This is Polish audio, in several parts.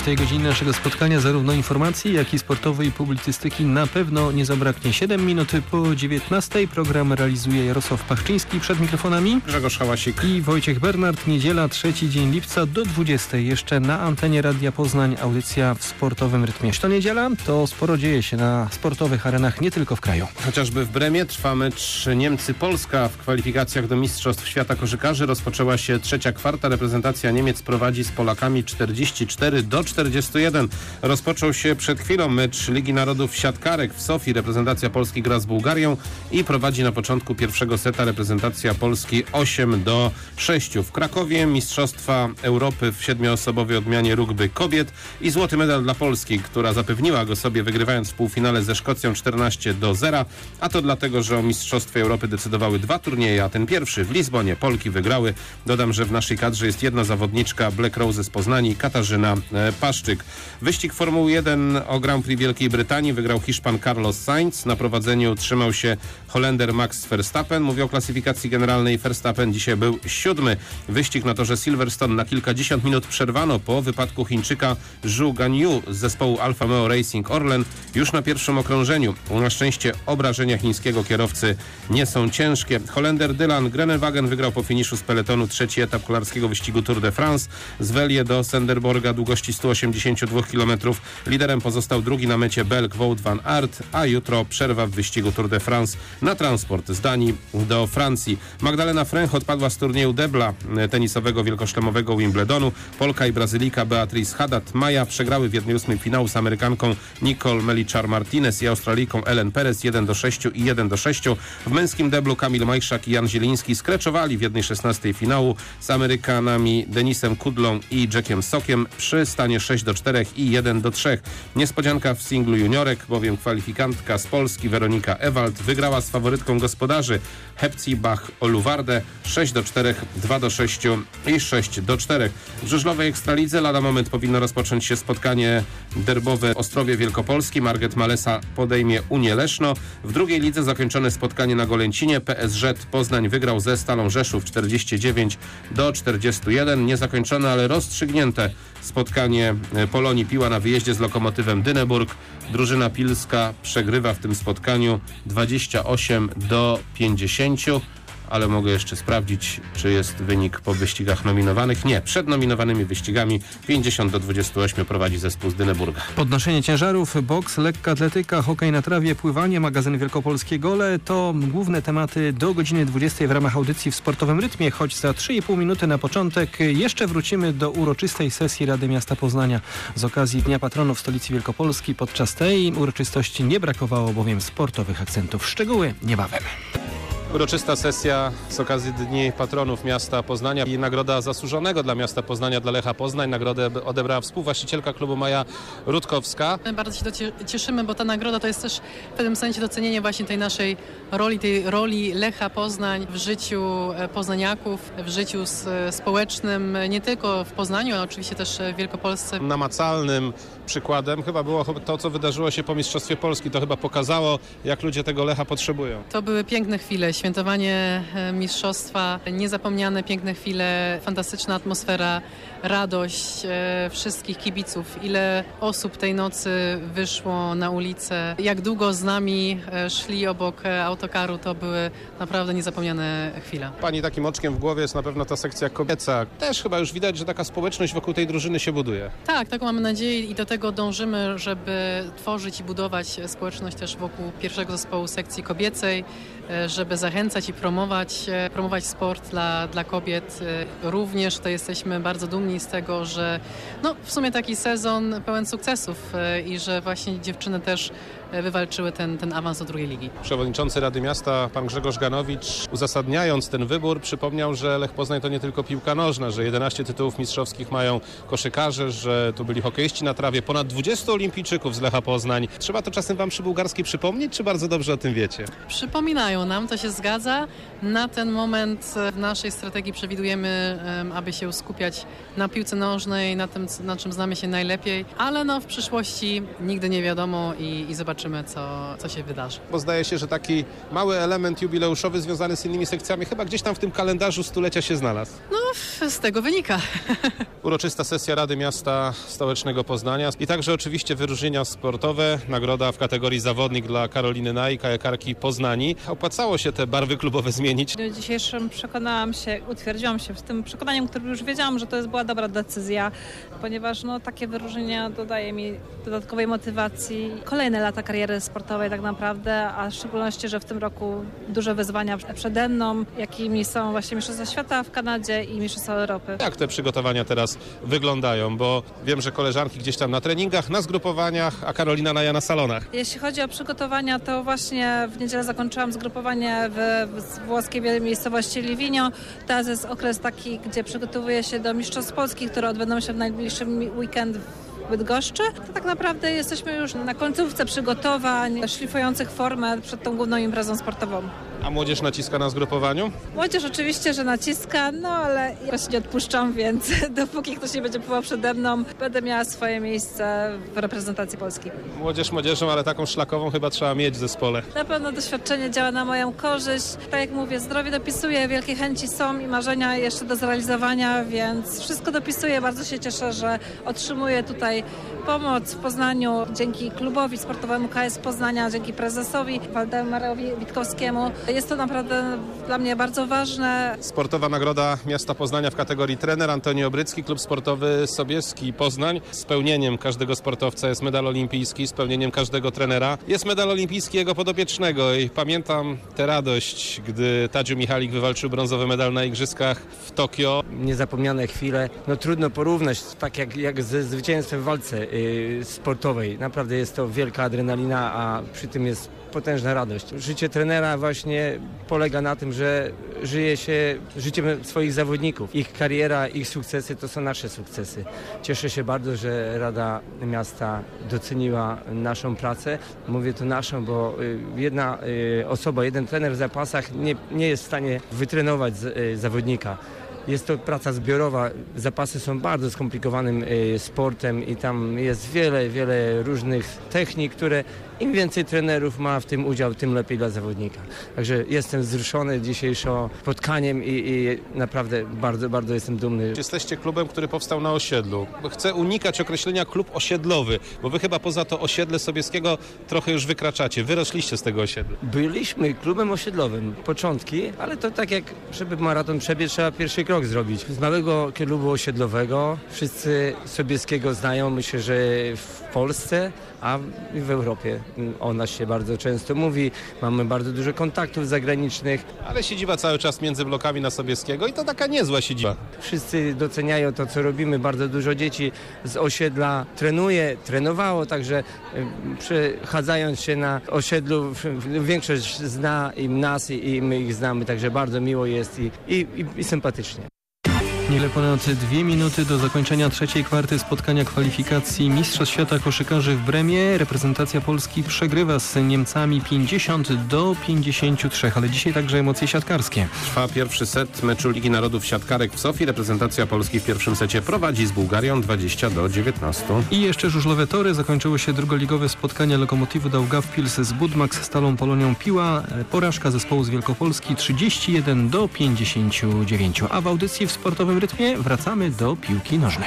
w tej godzinie naszego spotkania zarówno informacji, jak i sportowej i publicystyki na pewno nie zabraknie. 7 minut po 19. Program realizuje Jarosław Pachczyński, przed mikrofonami Grzegorz Hałasik i Wojciech Bernard. Niedziela, 3 dzień lipca do 20. Jeszcze na antenie Radia Poznań audycja w sportowym rytmie. To niedziela, to sporo dzieje się na sportowych arenach, nie tylko w kraju. Chociażby w Bremie trwa mecz Niemcy-Polska. W kwalifikacjach do Mistrzostw Świata Koszykarzy rozpoczęła się trzecia kwarta. Reprezentacja Niemiec prowadzi z Polakami 44-41. Rozpoczął się przed chwilą mecz Ligi Narodów Siatkarek w Sofii. Reprezentacja Polski gra z Bułgarią i prowadzi na początku pierwszego seta reprezentacja Polski 8-6. W Krakowie Mistrzostwa Europy w 7-osobowej odmianie rugby kobiet i złoty medal dla Polski, która zapewniła go sobie wygrywając w półfinale ze Szkocją 14-0. A to dlatego, że o Mistrzostwie Europy decydowały dwa turnieje, a ten pierwszy w Lizbonie Polki wygrały. Dodam, że w naszej kadrze jest jedna zawodniczka Black Rose z Poznani, Katarzyna Paszczyk. Wyścig Formuły 1 o Grand Prix Wielkiej Brytanii wygrał Hiszpan Carlos Sainz. Na prowadzeniu trzymał się Holender Max Verstappen. Mówię o klasyfikacji generalnej. Verstappen dzisiaj był 7. Wyścig na torze Silverstone na kilkadziesiąt minut przerwano po wypadku Chińczyka Zhu Ganyu z zespołu Alfa Romeo Racing Orlen już na pierwszym okrążeniu. Na szczęście obrażenia chińskiego kierowcy nie są ciężkie. Holender Dylan Groenewegen wygrał po finiszu z peletonu trzeci etap kolarskiego wyścigu Tour de France z Welie do Senderborga długości 182 km. Liderem pozostał drugi na mecie Belg Wout van Aert, a jutro przerwa w wyścigu Tour de France na transport z Danii do Francji. Magdalena Fręch odpadła z turnieju debla tenisowego wielkoszlemowego Wimbledonu. Polka i Brazylijka Beatriz Haddad-Maja przegrały w 1/8 finału z Amerykanką Nicole Melichar-Martinez i Australijką Ellen Perez 1-6 i 1-6. W męskim deblu Kamil Majszak i Jan Zieliński skreczowali w 1/16 finału z Amerykanami Denisem Kudlą i Jackiem Sokiem przy stanie 6-4 i 1-3. Niespodzianka w singlu juniorek, bowiem kwalifikantka z Polski Weronika Ewald wygrała z faworytką gospodarzy Hepzibach Oluwardę 6-4, 2-6 i 6-4. W żużlowej Ekstralidze lada moment powinno rozpocząć się spotkanie derbowe w Ostrowie Wielkopolskim. Marget Malesa podejmie Unię Leszno. W drugiej lidze zakończone spotkanie na Golęcinie. PSŻ Poznań wygrał ze Stalą Rzeszów 49-41. Niezakończone, ale rozstrzygnięte spotkanie Polonii Piła na wyjeździe z Lokomotywem Dyneburg. Drużyna pilska przegrywa w tym spotkaniu 28-50. Ale mogę jeszcze sprawdzić, czy jest wynik po wyścigach nominowanych. Nie, przed nominowanymi wyścigami 50-28 prowadzi zespół z Dyneburga. Podnoszenie ciężarów, boks, lekka atletyka, hokej na trawie, pływanie, magazyn Wielkopolskie Gole to główne tematy do godziny 20 w ramach audycji w sportowym rytmie, choć za 3,5 minuty na początek jeszcze wrócimy do uroczystej sesji Rady Miasta Poznania. Z okazji Dnia Patronów Stolicy Wielkopolski podczas tej uroczystości nie brakowało bowiem sportowych akcentów. Szczegóły niebawem. Uroczysta sesja z okazji Dni Patronów Miasta Poznania i nagroda zasłużonego dla Miasta Poznania, dla Lecha Poznań. Nagrodę odebrała współwłaścicielka klubu Maja Rutkowska. Bardzo się cieszymy, bo ta nagroda to jest też w pewnym sensie docenienie właśnie tej naszej roli, tej roli Lecha Poznań w życiu poznaniaków, w życiu społecznym, nie tylko w Poznaniu, ale oczywiście też w Wielkopolsce. Namacalnym przykładem chyba było to, co wydarzyło się po Mistrzostwie Polski. To chyba pokazało, jak ludzie tego Lecha potrzebują. To były piękne chwile. Świętowanie mistrzostwa, niezapomniane piękne chwile, fantastyczna atmosfera, radość wszystkich kibiców. Ile osób tej nocy wyszło na ulicę, jak długo z nami szli obok autokaru, to były naprawdę niezapomniane chwile. Pani takim oczkiem w głowie jest na pewno ta sekcja kobieca. Też chyba już widać, że taka społeczność wokół tej drużyny się buduje. Tak, taką mamy nadzieję i do tego dążymy, żeby tworzyć i budować społeczność też wokół pierwszego zespołu sekcji kobiecej, żeby zachęcać i promować sport dla kobiet. Również to jesteśmy bardzo dumni z tego, że w sumie taki sezon pełen sukcesów i że właśnie dziewczyny też wywalczyły ten awans do drugiej ligi. Przewodniczący Rady Miasta, pan Grzegorz Ganowicz, uzasadniając ten wybór, przypomniał, że Lech Poznań to nie tylko piłka nożna, że 11 tytułów mistrzowskich mają koszykarze, że tu byli hokeiści na trawie, ponad 20 olimpijczyków z Lecha Poznań. Trzeba to czasem wam przy Bułgarskiej przypomnieć, czy bardzo dobrze o tym wiecie? Przypominają nam, to się zgadza. Na ten moment w naszej strategii przewidujemy, aby się skupiać na piłce nożnej, na tym, na czym znamy się najlepiej, ale w przyszłości nigdy nie wiadomo i zobaczymy. zobaczymy, co się wydarzy. Bo zdaje się, że taki mały element jubileuszowy związany z innymi sekcjami chyba gdzieś tam w tym kalendarzu stulecia się znalazł. No, z tego wynika. Uroczysta sesja Rady Miasta Stołecznego Poznania i także oczywiście wyróżnienia sportowe. Nagroda w kategorii zawodnik dla Karoliny Naj, kajakarki Poznani. Opłacało się te barwy klubowe zmienić? W dniu dzisiejszym utwierdziłam się w tym przekonaniu, którym już wiedziałam, że to była dobra decyzja, ponieważ takie wyróżnienia dodaje mi dodatkowej motywacji. Kolejne lata kariery sportowej tak naprawdę, a w szczególności, że w tym roku duże wyzwania przede mną, jakimi są właśnie Mistrzostwa Świata w Kanadzie i Mistrzostwa Europy. Jak te przygotowania teraz wyglądają? Bo wiem, że koleżanki gdzieś tam na treningach, na zgrupowaniach, a Karolina Naja na salonach. Jeśli chodzi o przygotowania, to właśnie w niedzielę zakończyłam zgrupowanie w włoskiej miejscowości Livigno. Teraz jest okres taki, gdzie przygotowuję się do Mistrzostw Polski, które odbędą się w najbliższym weekend w Bydgoszczy. To tak naprawdę jesteśmy już na końcówce przygotowań, szlifujących formę przed tą główną imprezą sportową. A młodzież naciska na zgrupowaniu? Młodzież oczywiście, że naciska, ale ja się nie odpuszczam, więc dopóki ktoś nie będzie pływał przede mną, będę miała swoje miejsce w reprezentacji Polski. Młodzież młodzieżą, ale taką szlakową chyba trzeba mieć w zespole. Na pewno doświadczenie działa na moją korzyść. Tak jak mówię, zdrowie dopisuje, wielkie chęci są i marzenia jeszcze do zrealizowania, więc wszystko dopisuje. Bardzo się cieszę, że otrzymuję tutaj pomoc w Poznaniu dzięki klubowi sportowemu KS Poznania, dzięki prezesowi Waldemarowi Witkowskiemu. Jest to naprawdę dla mnie bardzo ważne. Sportowa nagroda miasta Poznania w kategorii trener Antoni Obrycki, klub sportowy Sobieski Poznań. Spełnieniem każdego sportowca jest medal olimpijski, spełnieniem każdego trenera jest medal olimpijski jego podopiecznego i pamiętam tę radość, gdy Tadziu Michalik wywalczył brązowy medal na igrzyskach w Tokio. Niezapomniane chwile, trudno porównać, tak jak ze zwycięstwem w walce sportowej. Naprawdę jest to wielka adrenalina, a przy tym jest potężna radość. Życie trenera właśnie polega na tym, że żyje się życiem swoich zawodników. Ich kariera, ich sukcesy to są nasze sukcesy. Cieszę się bardzo, że Rada Miasta doceniła naszą pracę. Mówię to naszą, bo jedna osoba, jeden trener w zapasach nie jest w stanie wytrenować zawodnika. Jest to praca zbiorowa. Zapasy są bardzo skomplikowanym sportem i tam jest wiele różnych technik, które im więcej trenerów ma w tym udział, tym lepiej dla zawodnika. Także jestem wzruszony dzisiejszym spotkaniem i naprawdę bardzo jestem dumny. Jesteście klubem, który powstał na osiedlu. Chcę unikać określenia klub osiedlowy, bo wy chyba poza to osiedle Sobieskiego trochę już wykraczacie. Wyrośliście z tego osiedla. Byliśmy klubem osiedlowym. Początki, ale to tak jak żeby maraton przebiec, trzeba pierwszy krok zrobić. Z małego klubu osiedlowego wszyscy Sobieskiego znają, myślę, że w Polsce, a w Europie o nas się bardzo często mówi. Mamy bardzo dużo kontaktów zagranicznych. Ale siedziba cały czas między blokami na Sobieskiego i to taka niezła siedziba. Wszyscy doceniają to, co robimy. Bardzo dużo dzieci z osiedla trenowało, także przechadzając się na osiedlu, większość zna nas i my ich znamy, także bardzo miło jest i sympatycznie. Niewiele ponad 2 minuty do zakończenia trzeciej kwarty spotkania kwalifikacji Mistrzostw Świata Koszykarzy w Bremie. Reprezentacja Polski przegrywa z Niemcami 50-53, ale dzisiaj także emocje siatkarskie. Trwa pierwszy set meczu Ligi Narodów Siatkarek w Sofii. Reprezentacja Polski w pierwszym secie prowadzi z Bułgarią 20-19. I jeszcze żużlowe tory. Zakończyło się drugoligowe spotkanie Lokomotywu Daugavpils z Budmax Stalą Polonią Piła. Porażka zespołu z Wielkopolski 31-59. A w audycji w sportowym rytmie wracamy do piłki nożnej.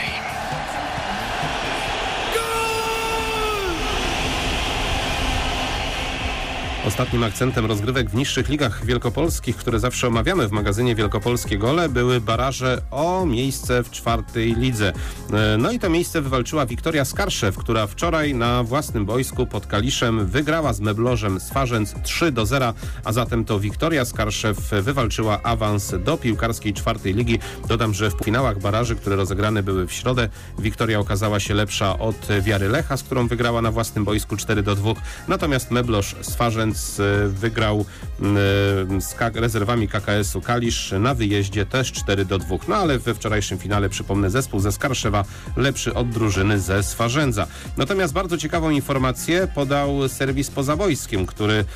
Ostatnim akcentem rozgrywek w niższych ligach wielkopolskich, które zawsze omawiamy w magazynie Wielkopolskie Gole, były baraże o miejsce w czwartej lidze. No i to miejsce wywalczyła Wiktoria Skarszew, która wczoraj na własnym boisku pod Kaliszem wygrała z Meblożem Swarzędz 3-0, a zatem to Wiktoria Skarszew wywalczyła awans do piłkarskiej czwartej ligi. Dodam, że w finałach baraży, które rozegrane były w środę, Wiktoria okazała się lepsza od Wiary Lecha, z którą wygrała na własnym boisku 4-2, natomiast Mebloż Swarzędz więc wygrał z rezerwami KKS-u Kalisz na wyjeździe też 4-2. No ale we wczorajszym finale, przypomnę, zespół ze Skarszewa lepszy od drużyny ze Swarzędza. Natomiast bardzo ciekawą informację podał serwis Poza Wojskiem, który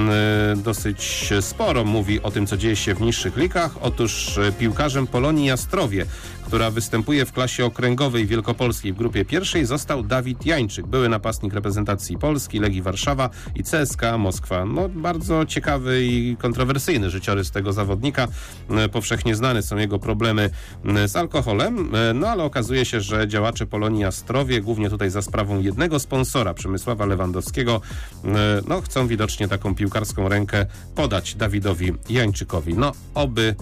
dosyć sporo mówi o tym, co dzieje się w niższych ligach. Otóż piłkarzem Polonii Jastrowie, która występuje w klasie okręgowej wielkopolskiej w grupie pierwszej, został Dawid Jańczyk, były napastnik reprezentacji Polski, Legii Warszawa i CSKA Moskwa. No, bardzo ciekawy i kontrowersyjny życiorys tego zawodnika. Powszechnie znane są jego problemy z alkoholem, no ale okazuje się, że działacze Polonii Jastrowie, głównie tutaj za sprawą jednego sponsora, Przemysława Lewandowskiego, no, chcą widocznie taką piłkarską rękę podać Dawidowi Jańczykowi. No, oby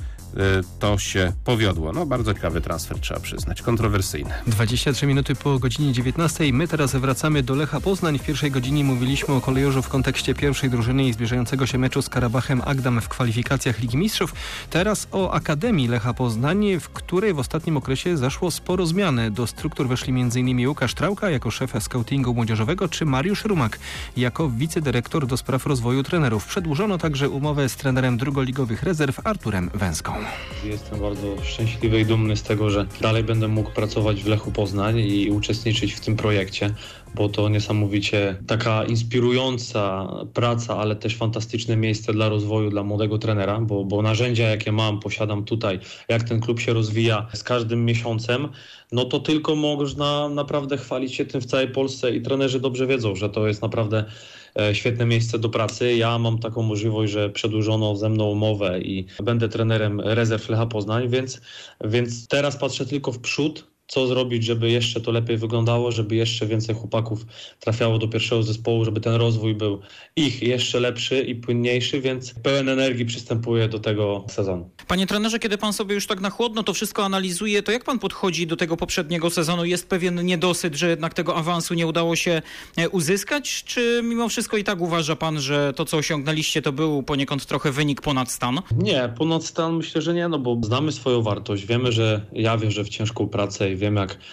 to się powiodło. No, bardzo ciekawy transfer, trzeba przyznać. Kontrowersyjny. 23 minuty po godzinie 19. My teraz wracamy do Lecha Poznań. W pierwszej godzinie mówiliśmy o kolejorzu w kontekście pierwszej drużyny i zbliżającego się meczu z Karabachem Agdam w kwalifikacjach Ligi Mistrzów. Teraz o Akademii Lecha Poznań, w której w ostatnim okresie zaszło sporo zmian. Do struktur weszli m.in. Łukasz Trałka jako szef scoutingu młodzieżowego, czy Mariusz Rumak jako wicedyrektor do spraw rozwoju trenerów. Przedłużono także umowę z trenerem drugoligowych rezerw Arturem Węską. Jestem bardzo szczęśliwy i dumny z tego, że dalej będę mógł pracować w Lechu Poznań i uczestniczyć w tym projekcie, bo to niesamowicie taka inspirująca praca, ale też fantastyczne miejsce dla rozwoju dla młodego trenera, bo narzędzia, jakie posiadam tutaj, jak ten klub się rozwija z każdym miesiącem, no to tylko można naprawdę chwalić się tym w całej Polsce i trenerzy dobrze wiedzą, że to jest naprawdę świetne miejsce do pracy. Ja mam taką możliwość, że przedłużono ze mną umowę i będę trenerem rezerw Lecha Poznań, więc teraz patrzę tylko w przód, co zrobić, żeby jeszcze to lepiej wyglądało, żeby jeszcze więcej chłopaków trafiało do pierwszego zespołu, żeby ten rozwój był ich jeszcze lepszy i płynniejszy, więc pełen energii przystępuję do tego sezonu. Panie trenerze, kiedy pan sobie już tak na chłodno to wszystko analizuje, to jak pan podchodzi do tego poprzedniego sezonu? Jest pewien niedosyt, że jednak tego awansu nie udało się uzyskać? Czy mimo wszystko i tak uważa pan, że to, co osiągnęliście, to był poniekąd trochę wynik ponad stan? Nie, ponad stan myślę, że nie, bo znamy swoją wartość. Wiemy, że ja wierzę w ciężką pracę i wiem,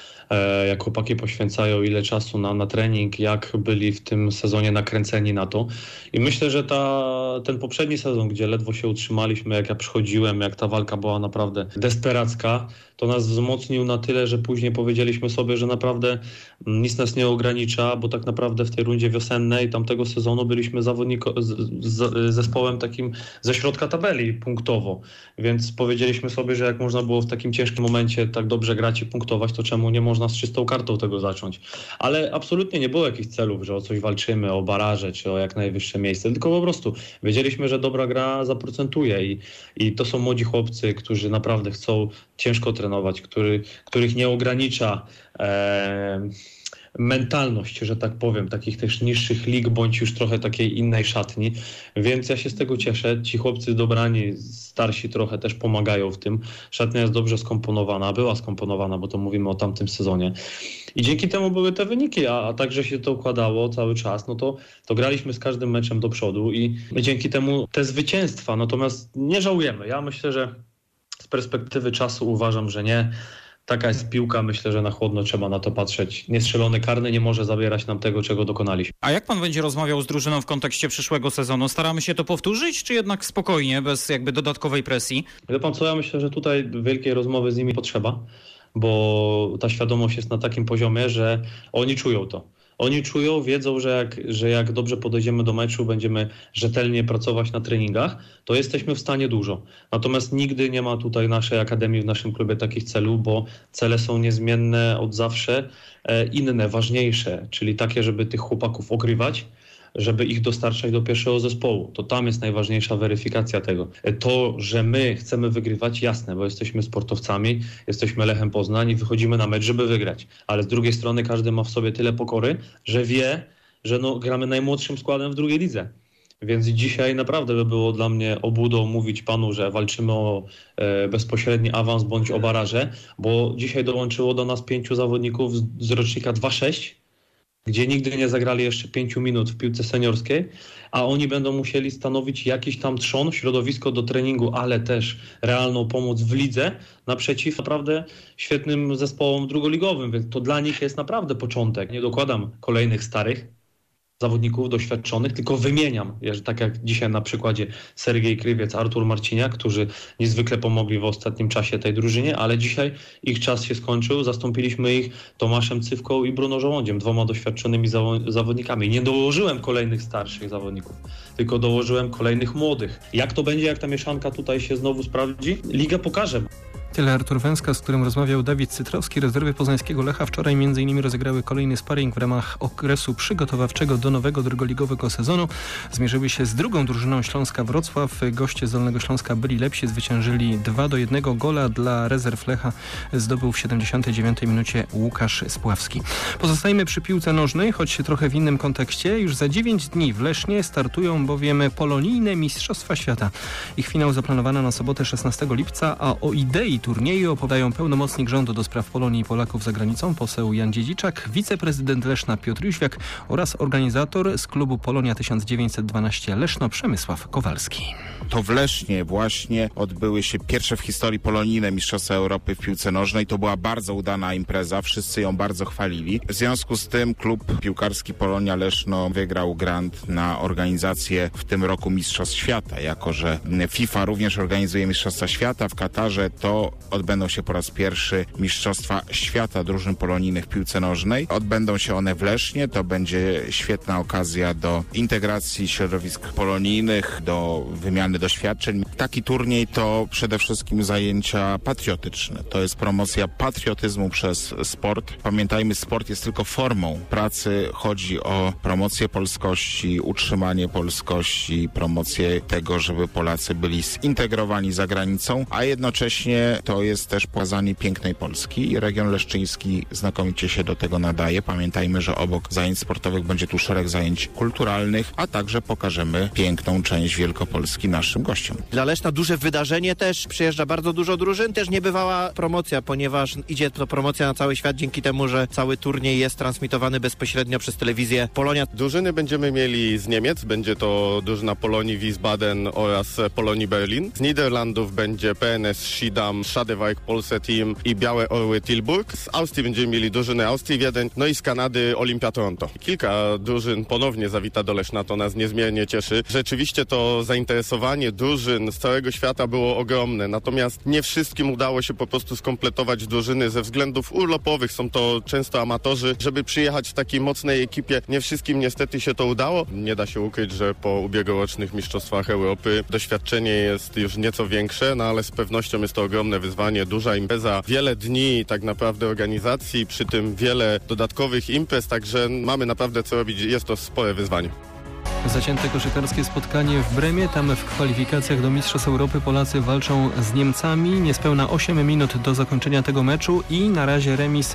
jak chłopaki poświęcają ile czasu na trening, jak byli w tym sezonie nakręceni na to. I myślę, że ten poprzedni sezon, gdzie ledwo się utrzymaliśmy, jak ja przychodziłem, jak ta walka była naprawdę desperacka, to nas wzmocnił na tyle, że później powiedzieliśmy sobie, że naprawdę nic nas nie ogranicza, bo tak naprawdę w tej rundzie wiosennej tamtego sezonu byliśmy zespołem takim ze środka tabeli punktowo. Więc powiedzieliśmy sobie, że jak można było w takim ciężkim momencie tak dobrze grać i punktować, to czemu nie można z czystą kartą tego zacząć? Ale absolutnie nie było jakichś celów, że o coś walczymy, o baraże czy o jak najwyższe miejsce, tylko po prostu wiedzieliśmy, że dobra gra zaprocentuje i to są młodzi chłopcy, którzy naprawdę chcą ciężko trenować, których nie ogranicza mentalność, że tak powiem, takich też niższych lig, bądź już trochę takiej innej szatni, więc ja się z tego cieszę. Ci chłopcy dobrani, starsi trochę też pomagają w tym. Szatnia jest dobrze skomponowana, była skomponowana, bo to mówimy o tamtym sezonie. I dzięki temu były te wyniki, a także się to układało cały czas, no to graliśmy z każdym meczem do przodu i dzięki temu te zwycięstwa, natomiast nie żałujemy. Ja myślę, że z perspektywy czasu uważam, że nie. Taka jest piłka, myślę, że na chłodno trzeba na to patrzeć. Niestrzelony karny nie może zabierać nam tego, czego dokonaliśmy. A jak pan będzie rozmawiał z drużyną w kontekście przyszłego sezonu? Staramy się to powtórzyć, czy jednak spokojnie, bez jakby dodatkowej presji? Wie pan co, ja myślę, że tutaj wielkiej rozmowy z nimi potrzeba, bo ta świadomość jest na takim poziomie, że oni czują to. Oni czują, wiedzą, że jak dobrze podejdziemy do meczu, będziemy rzetelnie pracować na treningach, to jesteśmy w stanie dużo. Natomiast nigdy nie ma tutaj naszej akademii w naszym klubie takich celów, bo cele są niezmienne od zawsze, inne, ważniejsze, czyli takie, żeby tych chłopaków ogrywać, żeby ich dostarczać do pierwszego zespołu. To tam jest najważniejsza weryfikacja tego. To, że my chcemy wygrywać, jasne, bo jesteśmy sportowcami, jesteśmy Lechem Poznań i wychodzimy na mecz, żeby wygrać. Ale z drugiej strony każdy ma w sobie tyle pokory, że wie, że gramy najmłodszym składem w drugiej lidze. Więc dzisiaj naprawdę by było dla mnie obłudą mówić panu, że walczymy o bezpośredni awans bądź o baraże, bo dzisiaj dołączyło do nas 5 zawodników z rocznika 2-6, gdzie nigdy nie zagrali jeszcze 5 minut w piłce seniorskiej, a oni będą musieli stanowić jakiś tam trzon, środowisko do treningu, ale też realną pomoc w lidze naprzeciw naprawdę świetnym zespołom drugoligowym, więc to dla nich jest naprawdę początek. Nie dokładam kolejnych starych, zawodników doświadczonych, tylko wymieniam, tak jak dzisiaj na przykładzie Sergiej Krywiec, Artur Marciniak, którzy niezwykle pomogli w ostatnim czasie tej drużynie, ale dzisiaj ich czas się skończył, zastąpiliśmy ich Tomaszem Cywką i Bruno Żołądziem, 2 doświadczonymi zawodnikami. Nie dołożyłem kolejnych starszych zawodników, tylko dołożyłem kolejnych młodych. Jak to będzie, jak ta mieszanka tutaj się znowu sprawdzi? Liga pokaże. Tyle Artur Węska, z którym rozmawiał Dawid Cytrowski. Rezerwy poznańskiego Lecha wczoraj m.in. rozegrały kolejny sparring w ramach okresu przygotowawczego do nowego drugoligowego sezonu. Zmierzyły się z drugą drużyną Śląska Wrocław. Goście z Dolnego Śląska byli lepsi, zwyciężyli 2-1. Gola dla rezerw Lecha zdobył w 79 minucie Łukasz Spławski. Pozostajemy przy piłce nożnej, choć trochę w innym kontekście. Już za 9 dni w Lesznie startują bowiem polonijne Mistrzostwa Świata. Ich finał zaplanowano na sobotę 16 lipca, a o idei turnieju opowiadają pełnomocnik rządu do spraw Polonii i Polaków za granicą, poseł Jan Dziedziczak, wiceprezydent Leszna Piotr Jóźwiak oraz organizator z klubu Polonia 1912 Leszno Przemysław Kowalski. To w Lesznie właśnie odbyły się pierwsze w historii polonijne Mistrzostwa Europy w piłce nożnej. To była bardzo udana impreza, wszyscy ją bardzo chwalili. W związku z tym klub piłkarski Polonia Leszno wygrał grant na organizację w tym roku Mistrzostw Świata. Jako że FIFA również organizuje Mistrzostwa Świata w Katarze, to odbędą się po raz pierwszy Mistrzostwa Świata drużyn polonijnych w piłce nożnej. Odbędą się one w Lesznie. To będzie świetna okazja do integracji środowisk polonijnych, do wymiany doświadczeń. Taki turniej to przede wszystkim zajęcia patriotyczne. To jest promocja patriotyzmu przez sport. Pamiętajmy, sport jest tylko formą pracy. Chodzi o promocję polskości, utrzymanie polskości, promocję tego, żeby Polacy byli zintegrowani za granicą, a jednocześnie to jest też pokazanie pięknej Polski i region leszczyński znakomicie się do tego nadaje. Pamiętajmy, że obok zajęć sportowych będzie tu szereg zajęć kulturalnych, a także pokażemy piękną część Wielkopolski naszym gościom. Dla Leszna duże wydarzenie też, przyjeżdża bardzo dużo drużyn, też niebywała promocja, ponieważ idzie to promocja na cały świat dzięki temu, że cały turniej jest transmitowany bezpośrednio przez telewizję Polonia. Drużyny będziemy mieli z Niemiec, będzie to drużyna Polonii Wiesbaden oraz Polonii Berlin. Z Niderlandów będzie PNS Schiedam, Schadewijk Polse Team i Białe Orły Tilburg. Z Austrii będziemy mieli drużyny Austrii Wiedeń, no i z Kanady Olimpia Toronto. Kilka drużyn ponownie zawita do Leszna, to nas niezmiernie cieszy. Rzeczywiście to zainteresowanie drużyn z całego świata było ogromne, natomiast nie wszystkim udało się po prostu skompletować drużyny ze względów urlopowych. Są to często amatorzy, żeby przyjechać w takiej mocnej ekipie. Nie wszystkim niestety się to udało. Nie da się ukryć, że po ubiegłorocznych Mistrzostwach Europy doświadczenie jest już nieco większe, no ale z pewnością jest to ogromne wyzwanie, duża impreza, wiele dni tak naprawdę organizacji, przy tym wiele dodatkowych imprez, także mamy naprawdę co robić, jest to spore wyzwanie. Zacięte koszykarskie spotkanie w Bremie. Tam w kwalifikacjach do Mistrzostw Europy Polacy walczą z Niemcami. Niespełna 8 minut do zakończenia tego meczu i na razie remis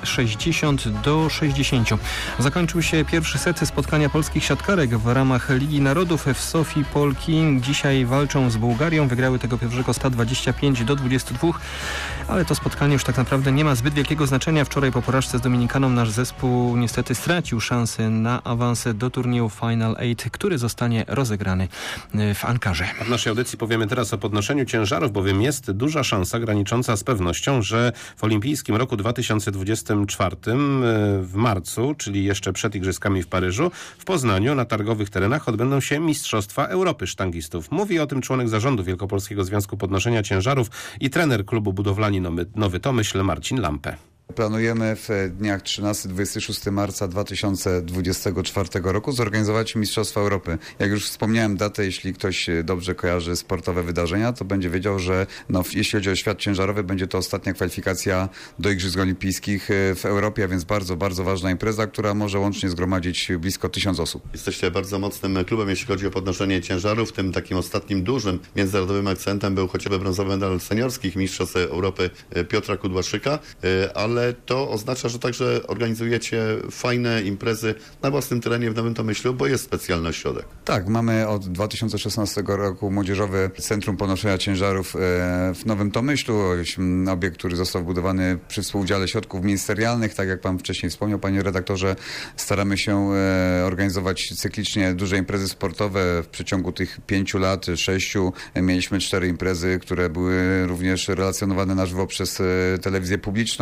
60-60. Zakończył się pierwszy set spotkania polskich siatkarek w ramach Ligi Narodów. W Sofii Polki dzisiaj walczą z Bułgarią. Wygrały tego pierwszego 125-22, ale to spotkanie już tak naprawdę nie ma zbyt wielkiego znaczenia. Wczoraj po porażce z Dominikaną nasz zespół niestety stracił szansę na awans do turnieju Final 8, który zostanie rozegrany w Ankarze. W naszej audycji powiemy teraz o podnoszeniu ciężarów, bowiem jest duża szansa granicząca z pewnością, że w olimpijskim roku 2024 w marcu, czyli jeszcze przed Igrzyskami w Paryżu, w Poznaniu na targowych terenach odbędą się Mistrzostwa Europy sztangistów. Mówi o tym członek zarządu Wielkopolskiego Związku Podnoszenia Ciężarów i trener klubu Budowlani Nowy Tomyśl Marcin Lampę. Planujemy w dniach 13-26 marca 2024 roku zorganizować Mistrzostwa Europy. Jak już wspomniałem datę, jeśli ktoś dobrze kojarzy sportowe wydarzenia, to będzie wiedział, że jeśli chodzi o świat ciężarowy, będzie to ostatnia kwalifikacja do Igrzysk Olimpijskich w Europie, a więc bardzo, bardzo ważna impreza, która może łącznie zgromadzić blisko 1000 osób. Jesteście bardzo mocnym klubem, jeśli chodzi o podnoszenie ciężarów. Tym takim ostatnim dużym międzynarodowym akcentem był chociażby brązowy medal seniorskich Mistrzostw Europy Piotra Kudłaszyka, ale to oznacza, że także organizujecie fajne imprezy na własnym terenie w Nowym Tomyślu, bo jest specjalny ośrodek. Tak, mamy od 2016 roku Młodzieżowe Centrum Podnoszenia Ciężarów w Nowym Tomyślu. Obiekt, który został wbudowany przy współudziale środków ministerialnych. Tak jak pan wcześniej wspomniał, panie redaktorze, staramy się organizować cyklicznie duże imprezy sportowe. W przeciągu tych 5 lat, 6 mieliśmy 4 imprezy, które były również relacjonowane na żywo przez telewizję publiczną. Były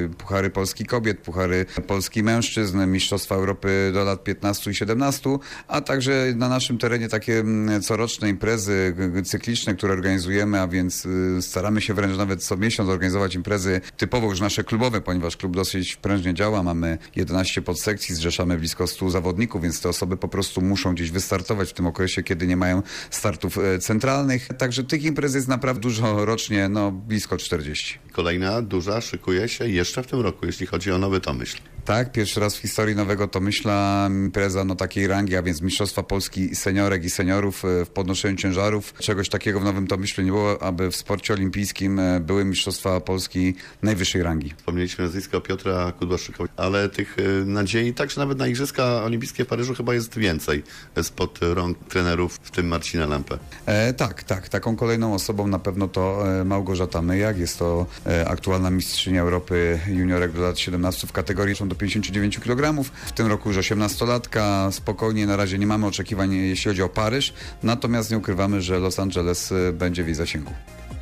Puchary Polski Kobiet, Puchary Polski Mężczyzn, Mistrzostwa Europy do lat 15 i 17, a także na naszym terenie takie coroczne imprezy cykliczne, które organizujemy, a więc staramy się wręcz nawet co miesiąc organizować imprezy typowo już nasze klubowe, ponieważ klub dosyć prężnie działa, mamy 11 podsekcji, zrzeszamy blisko 100 zawodników, więc te osoby po prostu muszą gdzieś wystartować w tym okresie, kiedy nie mają startów centralnych. Także tych imprez jest naprawdę dużo rocznie, blisko 40. Kolejna duża szykuje się jeszcze w tym roku, jeśli chodzi o Nowy Tomyśl. Tak, pierwszy raz w historii Nowego Tomyśla impreza takiej rangi, a więc Mistrzostwa Polski seniorek i seniorów w podnoszeniu ciężarów. Czegoś takiego w Nowym Tomyślu nie było, aby w sporcie olimpijskim były Mistrzostwa Polski najwyższej rangi. Wspomnieliśmy nazwisko Piotra Kudłaszyka, ale tych nadziei, także nawet na Igrzyska Olimpijskie w Paryżu chyba jest więcej spod rąk trenerów, w tym Marcina Lampę. Tak. Taką kolejną osobą na pewno to Małgorzata Myjak. Jest to aktualna mistrzyni Europy juniorek do lat 17 w kategorii do 59 kg. W tym roku już 18-latka. Spokojnie, na razie nie mamy oczekiwań, jeśli chodzi o Paryż. Natomiast nie ukrywamy, że Los Angeles będzie w jej zasięgu.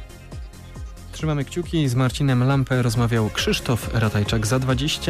Trzymamy kciuki. Z Marcinem Lampę rozmawiał Krzysztof Ratajczak. Za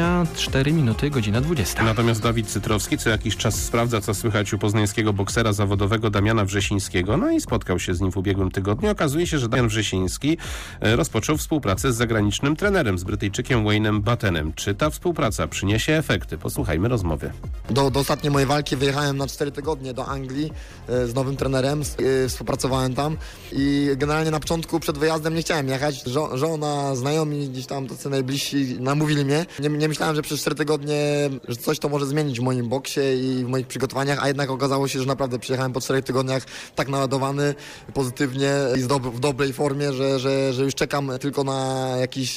24 minuty, godzina 20. Natomiast Dawid Cytrowski co jakiś czas sprawdza, co słychać u poznańskiego boksera zawodowego Damiana Wrzesińskiego. I spotkał się z nim w ubiegłym tygodniu. Okazuje się, że Damian Wrzesiński rozpoczął współpracę z zagranicznym trenerem, z Brytyjczykiem Wayne'em Battenem. Czy ta współpraca przyniesie efekty? Posłuchajmy rozmowy. Do ostatniej mojej walki wyjechałem na 4 tygodnie do Anglii z nowym trenerem. Współpracowałem tam i generalnie na początku przed wyjazdem nie chciałem jechać. Żona, znajomi, gdzieś tam tacy najbliżsi namówili mnie. Nie myślałem, że przez 4 tygodnie że coś to może zmienić w moim boksie i w moich przygotowaniach, a jednak okazało się, że naprawdę przyjechałem po 4 tygodniach tak naładowany pozytywnie i w dobrej formie, że już czekam tylko na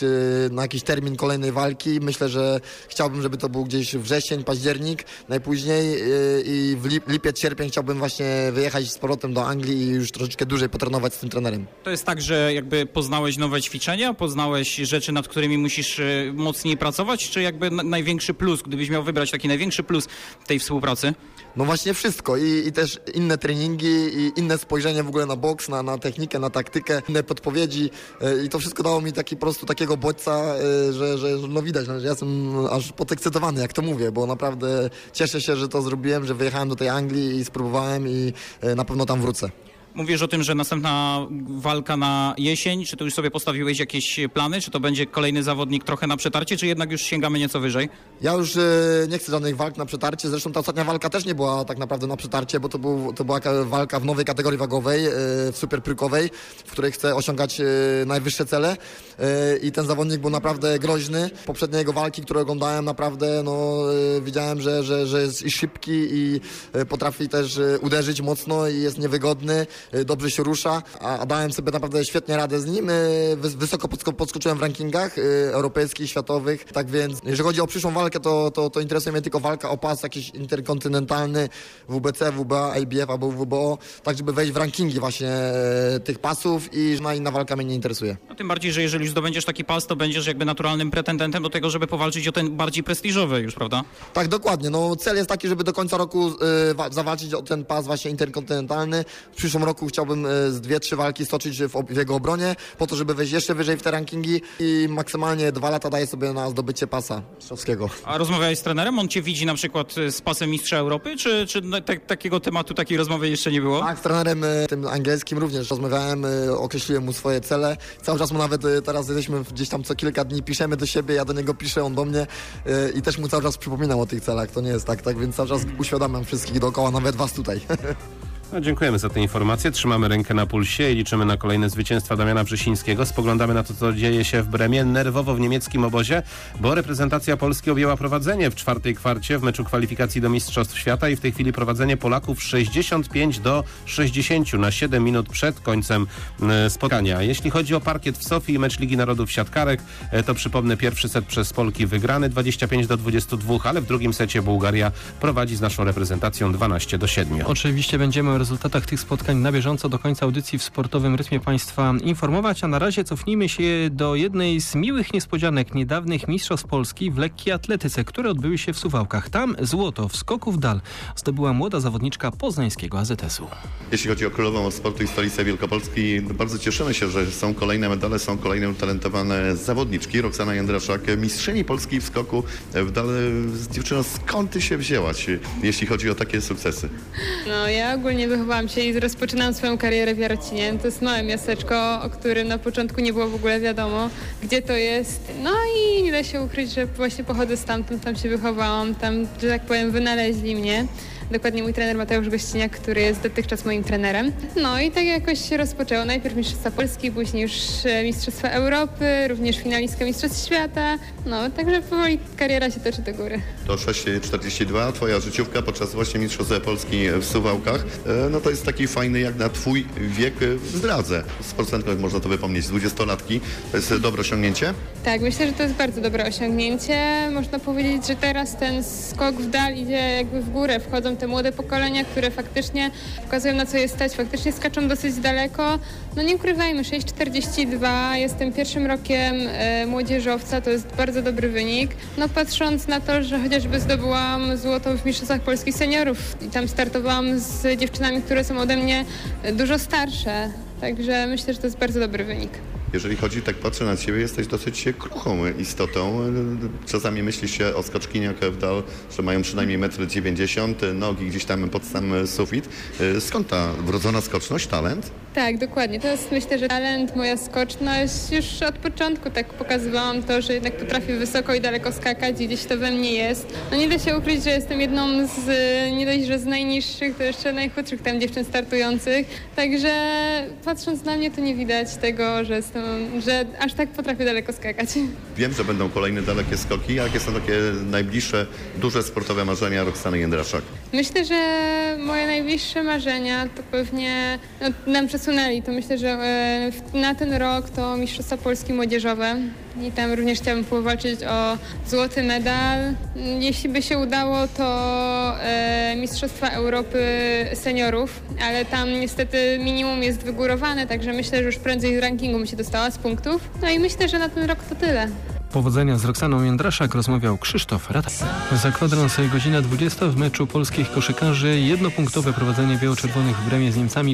jakiś termin kolejnej walki. Myślę, że chciałbym, żeby to był gdzieś wrzesień, październik najpóźniej i w lipiec, sierpień chciałbym właśnie wyjechać z powrotem do Anglii i już troszeczkę dłużej potrenować z tym trenerem. To jest tak, że jakby poznałeś nowe ćwiczenia, poznałeś rzeczy, nad którymi musisz mocniej pracować, czy jakby największy plus, gdybyś miał wybrać taki największy plus tej współpracy? No właśnie wszystko i też inne treningi i inne spojrzenie w ogóle na boks, na technikę, na taktykę, inne podpowiedzi i to wszystko dało mi po prostu takiego bodźca, że widać, że ja jestem aż podekscytowany, jak to mówię, bo naprawdę cieszę się, że to zrobiłem, że wyjechałem do tej Anglii i spróbowałem i na pewno tam wrócę. Mówisz o tym, że następna walka na jesień. Czy tu już sobie postawiłeś jakieś plany? Czy to będzie kolejny zawodnik trochę na przetarcie, czy jednak już sięgamy nieco wyżej? Ja już nie chcę żadnych walk na przetarcie. Zresztą ta ostatnia walka też nie była tak naprawdę na przetarcie, bo to była walka w nowej kategorii wagowej, w superprykowej, w której chcę osiągać najwyższe cele. I ten zawodnik był naprawdę groźny. Poprzednie jego walki, które oglądałem, naprawdę widziałem, że jest i szybki i potrafi też uderzyć mocno i jest niewygodny. Dobrze się rusza, a dałem sobie naprawdę świetnie radę z nim. Wysoko podskoczyłem w rankingach europejskich, światowych. Tak więc, jeżeli chodzi o przyszłą walkę, to interesuje mnie tylko walka o pas jakiś interkontynentalny, WBC, WBA, IBF albo WBO, tak żeby wejść w rankingi właśnie tych pasów i żadna inna walka mnie nie interesuje. No, tym bardziej, że jeżeli już zdobędziesz taki pas, to będziesz jakby naturalnym pretendentem do tego, żeby powalczyć o ten bardziej prestiżowy już, prawda? Tak, dokładnie. Cel jest taki, żeby do końca roku zawalczyć o ten pas właśnie interkontynentalny. W przyszłym roku chciałbym z 2-3 walki stoczyć w jego obronie, po to, żeby wejść jeszcze wyżej w te rankingi i maksymalnie 2 lata daję sobie na zdobycie pasa mistrzowskiego. A rozmawiałeś z trenerem? On cię widzi na przykład z pasem mistrza Europy? Czy takiego tematu, takiej rozmowy jeszcze nie było? Tak, z trenerem tym angielskim również rozmawiałem, określiłem mu swoje cele. Cały czas mu nawet teraz jesteśmy gdzieś tam co kilka dni, piszemy do siebie, ja do niego piszę, on do mnie i też mu cały czas przypominam o tych celach. To nie jest tak, więc cały czas uświadamiam wszystkich dookoła, nawet was tutaj. Dziękujemy za tę informację. Trzymamy rękę na pulsie i liczymy na kolejne zwycięstwa Damiana Wrzesińskiego. Spoglądamy na to, co dzieje się w Bremie, nerwowo w niemieckim obozie, bo reprezentacja Polski objęła prowadzenie w 4. kwarcie w meczu kwalifikacji do Mistrzostw Świata i w tej chwili prowadzenie Polaków 65-60 na 7 minut przed końcem spotkania. Jeśli chodzi o parkiet w Sofii i mecz Ligi Narodów Siatkarek, to przypomnę, pierwszy set przez Polki wygrany 25-22, ale w drugim secie Bułgaria prowadzi z naszą reprezentacją 12-7. Oczywiście będziemy o rezultatach tych spotkań na bieżąco do końca audycji w sportowym rytmie Państwa informować, a na razie cofnijmy się do jednej z miłych niespodzianek niedawnych mistrzostw Polski w lekkiej atletyce, które odbyły się w Suwałkach. Tam złoto w skoku w dal zdobyła młoda zawodniczka poznańskiego AZS-u. Jeśli chodzi o królową sportu i stolicę Wielkopolski, bardzo cieszymy się, że są kolejne medale, są kolejne utalentowane zawodniczki. Roxana Jędraszak, mistrzyni Polski w skoku w dal. Dziewczyno, skąd ty się wzięłaś, jeśli chodzi o takie sukcesy? No, ja ogólnie wychowałam się i rozpoczynałam swoją karierę w Jarocinie. To jest małe miasteczko, o którym na początku nie było w ogóle wiadomo, gdzie to jest. No i nie da się ukryć, że właśnie pochodzę stamtąd, tam się wychowałam, tam, że tak powiem, wynaleźli mnie. Dokładnie mój trener Mateusz Gościniak, który jest dotychczas moim trenerem. No i tak jakoś się rozpoczęło. Najpierw Mistrzostwa Polski, później już Mistrzostwa Europy, również finalistka Mistrzostw Świata. No, także powoli kariera się toczy do góry. To 6,42, twoja życiówka podczas właśnie Mistrzostw Polski w Suwałkach. No to jest taki fajny jak na twój wiek w zdradze. Sportowcem można to wypomnieć, 20-latki. To jest dobre osiągnięcie? Tak, myślę, że to jest bardzo dobre osiągnięcie. Można powiedzieć, że teraz ten skok w dal idzie jakby w górę. Wchodzą te młode pokolenia, które faktycznie pokazują, na co je stać, faktycznie skaczą dosyć daleko. No nie ukrywajmy, 6,42, jestem pierwszym rokiem młodzieżowca, to jest bardzo dobry wynik. No patrząc na to, że chociażby zdobyłam złoto w Mistrzostwach Polskich Seniorów i tam startowałam z dziewczynami, które są ode mnie dużo starsze, także myślę, że to jest bardzo dobry wynik. Jeżeli chodzi, tak patrzę na ciebie, jesteś dosyć kruchą istotą. Czasami myśli się o skoczkiniach w dal, że mają przynajmniej 1,90 m, nogi gdzieś tam pod sam sufit. Skąd ta wrodzona skoczność, talent? Tak, dokładnie. To jest, myślę, że talent, moja skoczność. Już od początku tak pokazywałam to, że jednak potrafię wysoko i daleko skakać i gdzieś to we mnie jest. No nie da się ukryć, że jestem jedną z, nie dość, że z najniższych, to jeszcze najchudszych tam dziewczyn startujących. Także patrząc na mnie, to nie widać tego, że aż tak potrafię daleko skakać. Wiem, że będą kolejne dalekie skoki, a jakie są takie najbliższe, duże sportowe marzenia Roxany Jędraszak? Myślę, że moje najbliższe marzenia to pewnie nam przesunęli. To myślę, że na ten rok to Mistrzostwa Polski Młodzieżowe i tam również chciałabym powalczyć o złoty medal. Jeśli by się udało, to Mistrzostwa Europy Seniorów, ale tam niestety minimum jest wygórowane, także myślę, że już prędzej z rankingu bym się dostała z punktów. No i myślę, że na ten rok to tyle. Powodzenia z Roxaną Jędraszak rozmawiał Krzysztof Rataj. Za kwadrans godzina 20 w meczu polskich koszykarzy jednopunktowe prowadzenie biało-czerwonych w Bremie z Niemcami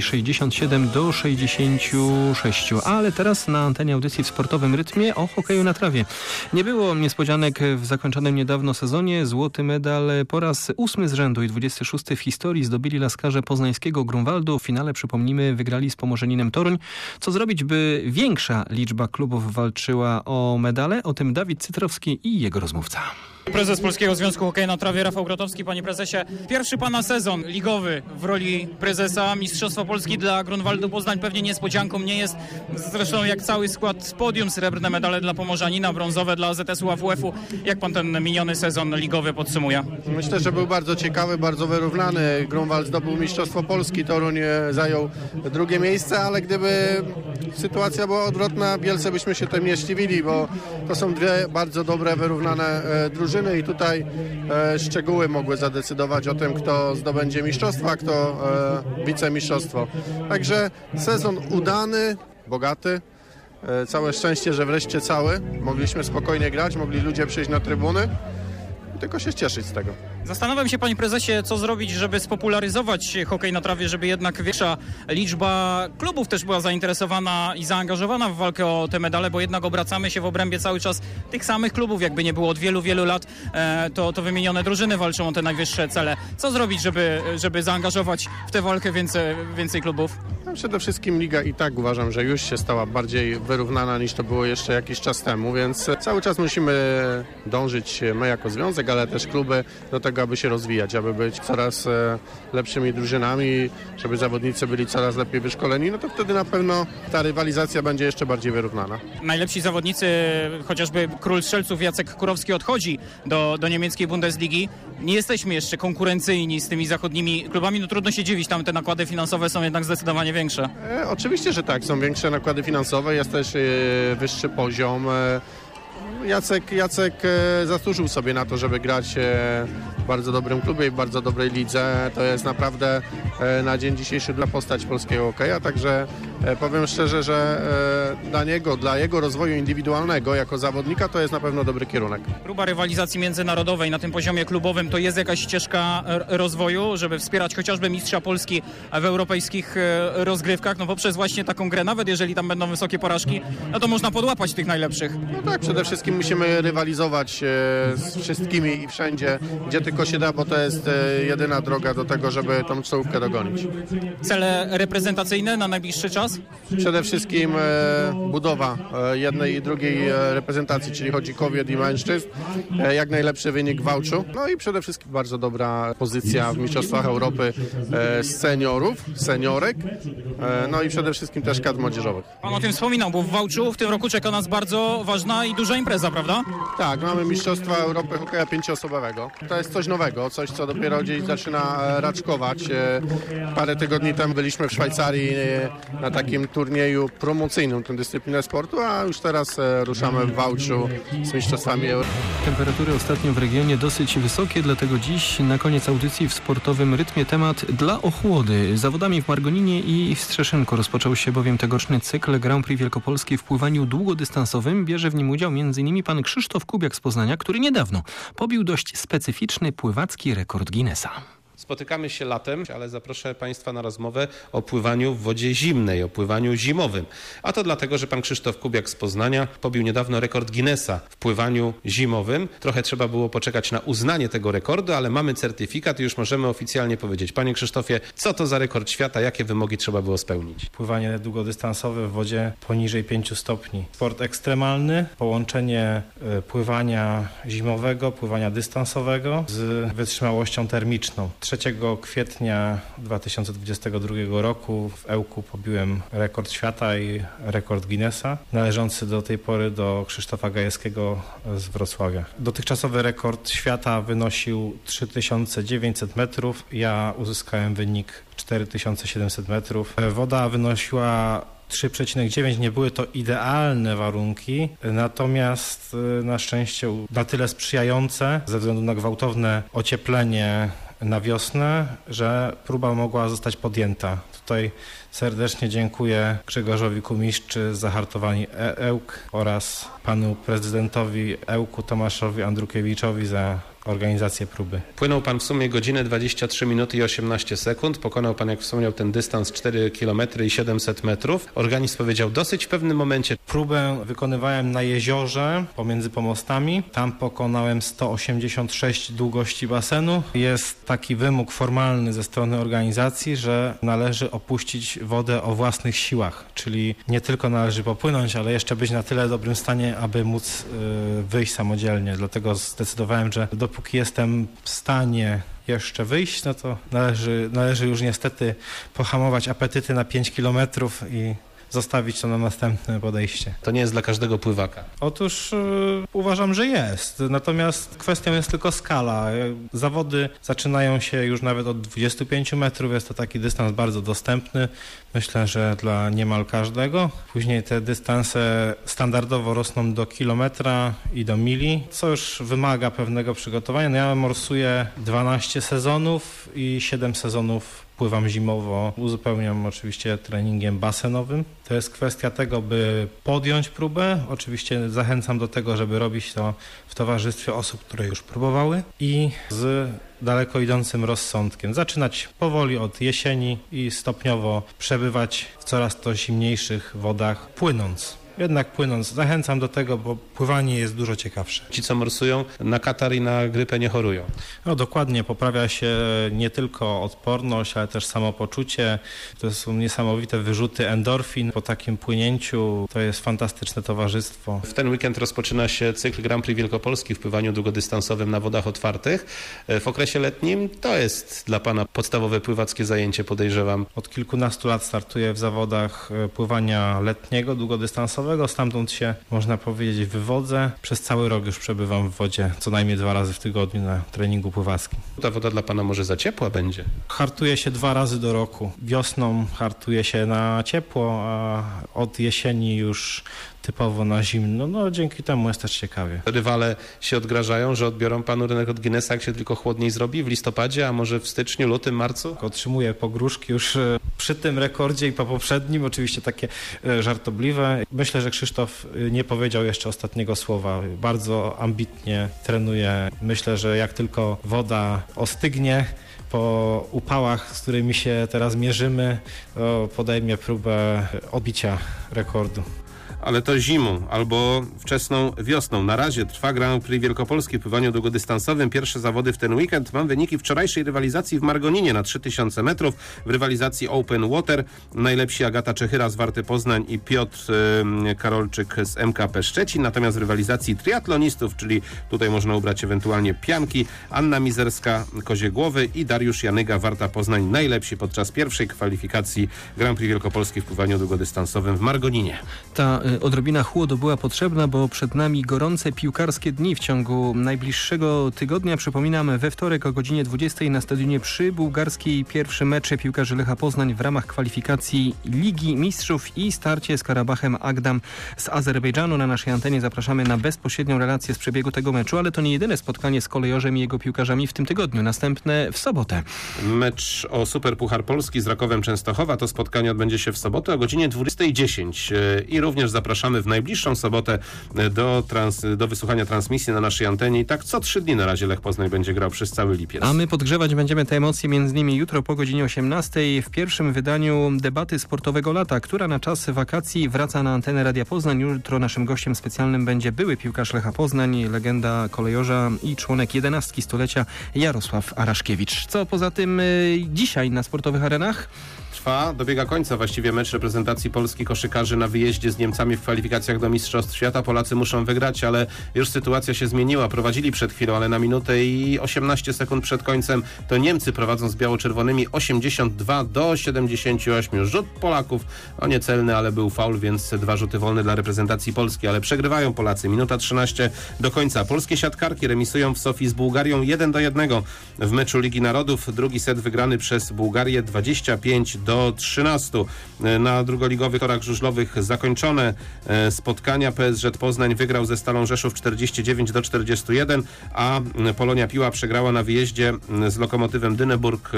67-66. Ale teraz na antenie audycji w sportowym rytmie o hokeju na trawie. Nie było niespodzianek w zakończonym niedawno sezonie. Złoty medal po raz 8 z rzędu i 26 w historii zdobyli laskarze poznańskiego Grunwaldu. W finale, przypomnijmy, wygrali z Pomorzaninem Toruń. Co zrobić, by większa liczba klubów walczyła o medale? O tym Dawid Cytrowski i jego rozmówca. Prezes Polskiego Związku Hokeja na Trawie Rafał Grotowski. Panie prezesie, pierwszy pana sezon ligowy w roli prezesa. Mistrzostwo Polski dla Grunwaldu Poznań pewnie niespodzianką nie jest. Zresztą jak cały skład z podium, srebrne medale dla Pomorzanina, brązowe dla AZS-u, AWF-u. Jak pan ten miniony sezon ligowy podsumuje? Myślę, że był bardzo ciekawy, bardzo wyrównany. Grunwald zdobył Mistrzostwo Polski, Toruń zajął drugie miejsce, ale gdyby sytuacja była odwrotna, Bielce byśmy się tym nie zdziwili, bo to są dwie bardzo dobre, wyrównane drużyny i tutaj szczegóły mogły zadecydować o tym, kto zdobędzie mistrzostwa, kto wicemistrzostwo. Także sezon udany, bogaty. Całe szczęście, że wreszcie cały. Mogliśmy spokojnie grać, mogli ludzie przyjść na trybuny. Tylko się cieszyć z tego. Zastanawiam się, panie prezesie, co zrobić, żeby spopularyzować hokej na trawie, żeby jednak większa liczba klubów też była zainteresowana i zaangażowana w walkę o te medale, bo jednak obracamy się w obrębie cały czas tych samych klubów, jakby nie było od wielu, wielu lat, to wymienione drużyny walczą o te najwyższe cele. Co zrobić, żeby zaangażować w tę walkę więcej klubów? No, przede wszystkim liga i tak uważam, że już się stała bardziej wyrównana niż to było jeszcze jakiś czas temu, więc cały czas musimy dążyć my jako związek, ale też kluby do tego, aby się rozwijać, aby być coraz lepszymi drużynami, żeby zawodnicy byli coraz lepiej wyszkoleni, no to wtedy na pewno ta rywalizacja będzie jeszcze bardziej wyrównana. Najlepsi zawodnicy, chociażby król strzelców Jacek Kurowski odchodzi do niemieckiej Bundesligi. Nie jesteśmy jeszcze konkurencyjni z tymi zachodnimi klubami, no trudno się dziwić, tam te nakłady finansowe są jednak zdecydowanie większe. Oczywiście, że tak, są większe nakłady finansowe, jest też wyższy poziom. Jacek zasłużył sobie na to, żeby grać w bardzo dobrym klubie i w bardzo dobrej lidze. To jest naprawdę na dzień dzisiejszy dla postać polskiego hokeja, także powiem szczerze, że dla jego rozwoju indywidualnego jako zawodnika to jest na pewno dobry kierunek. Próba rywalizacji międzynarodowej na tym poziomie klubowym to jest jakaś ścieżka rozwoju, żeby wspierać chociażby mistrza Polski w europejskich rozgrywkach, no poprzez właśnie taką grę, nawet jeżeli tam będą wysokie porażki, no to można podłapać tych najlepszych. No tak, przede wszystkim musimy rywalizować z wszystkimi i wszędzie, gdzie tylko się da, bo to jest jedyna droga do tego, żeby tą czołówkę dogonić. Cele reprezentacyjne na najbliższy czas? Przede wszystkim budowa jednej i drugiej reprezentacji, czyli chodzi kobiet i mężczyzn. Jak najlepszy wynik w Wałczu. No i przede wszystkim bardzo dobra pozycja w Mistrzostwach Europy seniorek. No i przede wszystkim też kadr młodzieżowych. Pan o tym wspominał, bo w Wałczu w tym roku czeka nas bardzo ważna i duża impreza, prawda? Tak, mamy Mistrzostwa Europy hokeja 5-osobowego. To jest coś nowego, coś co dopiero gdzieś zaczyna raczkować. Parę tygodni temu byliśmy w Szwajcarii na takim turnieju promocyjnym, tę dyscyplinę sportu, a już teraz ruszamy w Wałczu z Mistrzostwami Europy. Temperatury ostatnio w regionie dosyć wysokie, dlatego dziś na koniec audycji w sportowym rytmie temat dla ochłody. Zawodami w Margoninie i w Strzeszynku rozpoczął się bowiem tegoroczny cykl Grand Prix Wielkopolski w pływaniu długodystansowym. Bierze w nim udział m.in. pan Krzysztof Kubiak z Poznania, który niedawno pobił dość specyficzny pływacki rekord Guinnessa. Spotykamy się latem, ale zaproszę Państwa na rozmowę o pływaniu w wodzie zimnej, o pływaniu zimowym. A to dlatego, że pan Krzysztof Kubiak z Poznania pobił niedawno rekord Guinnessa w pływaniu zimowym. Trochę trzeba było poczekać na uznanie tego rekordu, ale mamy certyfikat i już możemy oficjalnie powiedzieć. Panie Krzysztofie, co to za rekord świata, jakie wymogi trzeba było spełnić? Pływanie długodystansowe w wodzie poniżej 5 stopni. Sport ekstremalny, połączenie pływania zimowego, pływania dystansowego z wytrzymałością termiczną. 3 kwietnia 2022 roku w Ełku pobiłem rekord świata i rekord Guinnessa, należący do tej pory do Krzysztofa Gajewskiego z Wrocławia. Dotychczasowy rekord świata wynosił 3900 metrów, ja uzyskałem wynik 4700 metrów. Woda wynosiła 3,9, nie były to idealne warunki, natomiast na szczęście na tyle sprzyjające ze względu na gwałtowne ocieplenie na wiosnę, że próba mogła zostać podjęta. Tutaj serdecznie dziękuję Grzegorzowi Kumiszczy z Zahartowani Ełk oraz panu prezydentowi Ełku Tomaszowi Andrukiewiczowi za organizację próby. Płynął pan w sumie godzinę 23 minuty i 18 sekund. Pokonał pan, jak wspomniał, ten dystans 4 km i 700 metrów. Organizm powiedział dosyć w pewnym momencie. Próbę wykonywałem na jeziorze pomiędzy pomostami. Tam pokonałem 186 długości basenu. Jest taki wymóg formalny ze strony organizacji, że należy opuścić wodę o własnych siłach. Czyli nie tylko należy popłynąć, ale jeszcze być na tyle dobrym stanie, aby móc wyjść samodzielnie. Dlatego zdecydowałem, że dopóki jestem w stanie jeszcze wyjść, no to należy już niestety pohamować apetyty na 5 kilometrów i zostawić to na następne podejście. To nie jest dla każdego pływaka. Otóż uważam, że jest. Natomiast kwestią jest tylko skala. Zawody zaczynają się już nawet od 25 metrów. Jest to taki dystans bardzo dostępny. Myślę, że dla niemal każdego. Później te dystanse standardowo rosną do kilometra i do mili, co już wymaga pewnego przygotowania. No ja morsuję 12 sezonów i 7 sezonów pływam zimowo, uzupełniam oczywiście treningiem basenowym. To jest kwestia tego, by podjąć próbę. Oczywiście zachęcam do tego, żeby robić to w towarzystwie osób, które już próbowały i z daleko idącym rozsądkiem. Zaczynać powoli od jesieni i stopniowo przebywać w coraz to zimniejszych wodach, płynąc. Jednak płynąc, zachęcam do tego, bo pływanie jest dużo ciekawsze. Ci, co morsują, na katar i na grypę nie chorują. No dokładnie, poprawia się nie tylko odporność, ale też samopoczucie. To są niesamowite wyrzuty endorfin po takim płynięciu. To jest fantastyczne towarzystwo. W ten weekend rozpoczyna się cykl Grand Prix Wielkopolski w pływaniu długodystansowym na wodach otwartych. W okresie letnim to jest dla pana podstawowe pływackie zajęcie, podejrzewam. Od kilkunastu lat startuję w zawodach pływania letniego, długodystansowego. Stamtąd się, można powiedzieć, wywodzę. Przez cały rok już przebywam w wodzie co najmniej 2 razy w tygodniu na treningu pływackim. Ta woda dla pana może za ciepła będzie? Hartuję się 2 razy do roku. Wiosną hartuję się na ciepło, a od jesieni już typowo na zimno. No dzięki temu jest też ciekawie. Rywale się odgrażają, że odbiorą panu rynek od Guinnessa, jak się tylko chłodniej zrobi w listopadzie, a może w styczniu, lutym, marcu? Otrzymuję pogróżki już przy tym rekordzie i po poprzednim, oczywiście takie żartobliwe. Myślę, że Krzysztof nie powiedział jeszcze ostatniego słowa. Bardzo ambitnie trenuje. Myślę, że jak tylko woda ostygnie po upałach, z którymi się teraz mierzymy, to podejmie próbę odbicia rekordu. Ale to zimą albo wczesną wiosną. Na razie trwa Grand Prix Wielkopolski w pływaniu długodystansowym. Pierwsze zawody w ten weekend. Mam wyniki wczorajszej rywalizacji w Margoninie na 3000 metrów. W rywalizacji Open Water najlepsi Agata Czechyra z Warty Poznań i Piotr Karolczyk z MKP Szczecin. Natomiast w rywalizacji triatlonistów, czyli tutaj można ubrać ewentualnie pianki, Anna Mizerska, Kozie Głowy i Dariusz Janyga, Warta Poznań, najlepsi podczas pierwszej kwalifikacji Grand Prix Wielkopolski w pływaniu długodystansowym w Margoninie. Ta odrobina chłodu była potrzebna, bo przed nami gorące piłkarskie dni w ciągu najbliższego tygodnia. Przypominam, we wtorek o godzinie 20 na stadionie przy Bułgarskiej pierwszy mecz piłkarzy Lecha Poznań w ramach kwalifikacji Ligi Mistrzów i starcie z Karabachem Agdam z Azerbejdżanu. Na naszej antenie zapraszamy na bezpośrednią relację z przebiegu tego meczu, ale to nie jedyne spotkanie z Kolejorzem i jego piłkarzami w tym tygodniu. Następne w sobotę. Mecz o Superpuchar Polski z Rakowem Częstochowa. To spotkanie odbędzie się w sobotę o godzinie 20:10 i również zapraszamy w najbliższą sobotę do wysłuchania transmisji na naszej antenie. I tak co 3 dni na razie Lech Poznań będzie grał przez cały lipiec. A my podgrzewać będziemy te emocje m.in. jutro po godzinie 18 w pierwszym wydaniu debaty sportowego lata, która na czas wakacji wraca na antenę Radia Poznań. Jutro naszym gościem specjalnym będzie były piłkarz Lecha Poznań, legenda kolejorza i członek 11 stulecia Jarosław Araszkiewicz. Co poza tym dzisiaj na sportowych arenach? Dobiega końca właściwie mecz reprezentacji Polski koszykarzy na wyjeździe z Niemcami w kwalifikacjach do Mistrzostw Świata. Polacy muszą wygrać, ale już sytuacja się zmieniła. Prowadzili przed chwilą, ale na minutę i 18 sekund przed końcem to Niemcy prowadzą z biało-czerwonymi 82-78. Rzut Polaków, niecelny, ale był faul, więc 2 rzuty wolne dla reprezentacji Polski, ale przegrywają Polacy. Minuta 13 do końca. Polskie siatkarki remisują w Sofii z Bułgarią 1-1 w meczu Ligi Narodów. Drugi set wygrany przez Bułgarię 25-13. Na drugoligowych torach żużlowych zakończone spotkania. PSŻ Poznań wygrał ze Stalą Rzeszów 49-41, a Polonia Piła przegrała na wyjeździe z Lokomotywem Dyneburg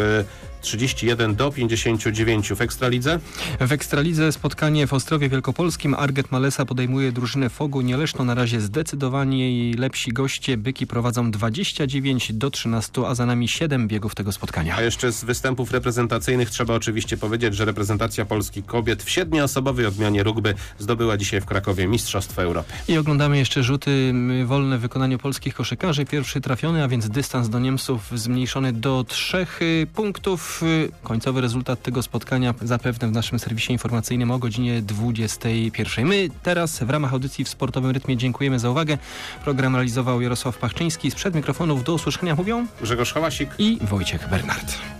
31-59. W Ekstralidze? W Ekstralidze spotkanie w Ostrowie Wielkopolskim. Arget Malesa podejmuje drużynę Fogu Nieleszno. Na razie zdecydowanie jej lepsi goście. Byki prowadzą 29-13, a za nami 7 biegów tego spotkania. A jeszcze z występów reprezentacyjnych trzeba oczywiście powiedzieć, że reprezentacja Polski kobiet w 7-osobowej odmianie rugby zdobyła dzisiaj w Krakowie Mistrzostwo Europy. I oglądamy jeszcze rzuty wolne w wykonaniu polskich koszykarzy. Pierwszy trafiony, a więc dystans do Niemców zmniejszony do 3 punktów. Końcowy rezultat tego spotkania zapewne w naszym serwisie informacyjnym o godzinie 21. My teraz w ramach audycji w Sportowym Rytmie dziękujemy za uwagę. Program realizował Jarosław Pachczyński. Sprzed mikrofonów do usłyszenia mówią Grzegorz Hałasik i Wojciech Bernard.